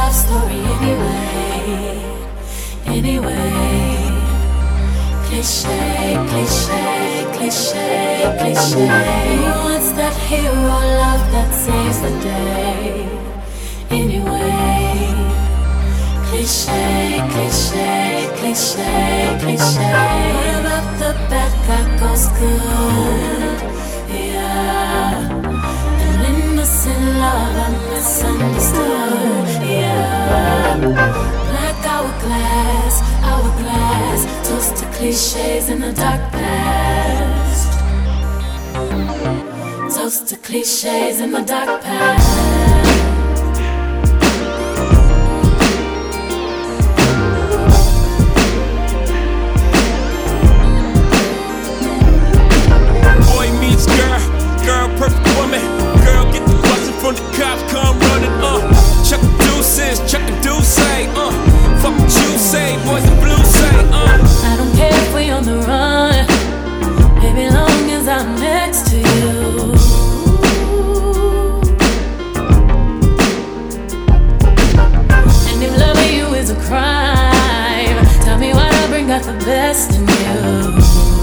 love story anyway. Cliche, cliche, cliche, cliche. Who wants that hero love that saves the day? Anyway, cliche, cliche, cliche, cliche. What about the bad guy goes good? Yeah, an innocent love I misunderstood. Yeah, black hourglass, toast to cliches in the dark past. Toast to cliches in the dark past. Girl, perfect woman. Girl, get the bustin' from the cops, come running, Chuck the deuces, Chuck the deuce, fuck what you say, boys in blue say, I don't care if we on the run, baby, long as I'm next to you. And if loving you is a crime, tell me why I bring out the best in you.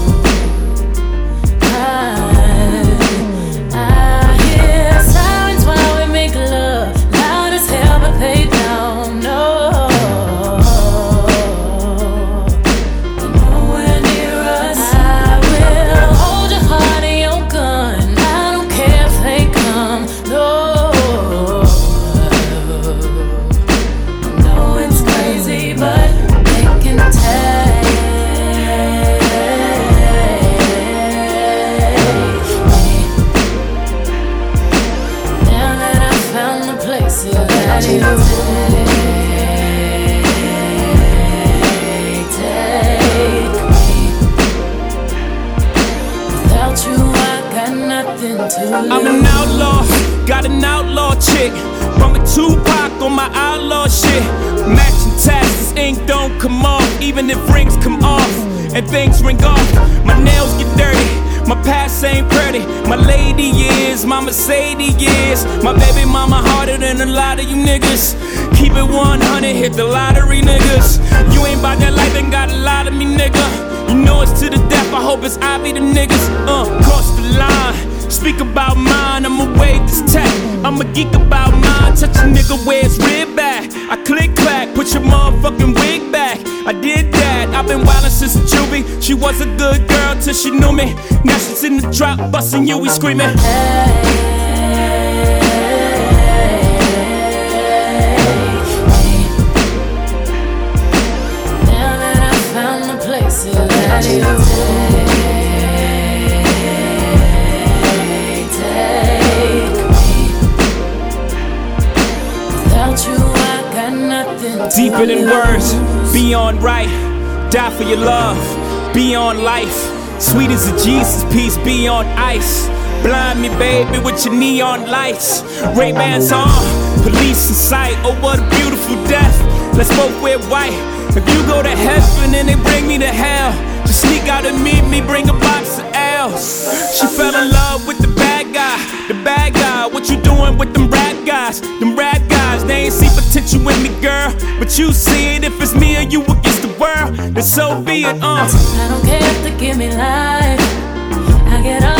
I'm an outlaw, got an outlaw chick. Bumpin' Tupac on my outlaw shit. Matching tats, ink don't come off. Even if rings come off and things ring off. My nails get dirty, my past ain't pretty. My lady is, my Mercedes is. My baby mama harder than a lot of you niggas. Keep it 100, hit the lottery niggas. You ain't bout that life, ain't got a lot of me nigga. You know it's to the death, I hope it's I be the niggas. Cross the line. Speak about mine, I'ma wave this tech. I'm a geek about mine, touch a nigga where it's rib back. I click clack, put your motherfucking wig back. I did that, I've been wildin' since juvie. She was a good girl till she knew me. Now she's in the drop, bustin' you, we screamin'. Now that I found the places that you take. Deeper than words, beyond right. Die for your love, beyond life. Sweet as a Jesus piece, beyond ice. Blind me, baby, with your neon lights. Ray-Bans on, police in sight. Oh, what a beautiful death. Let's both wear white. If you go to heaven and they bring me to hell, just sneak out and meet me, bring a box of L's. She fell in love with the bad guy. The bad guy, what you doing with them rap guys? Them rap guys, they ain't see potential with me, girl. But you see it, if it's me or you against the world, then so be it, I don't care if they give me life, I get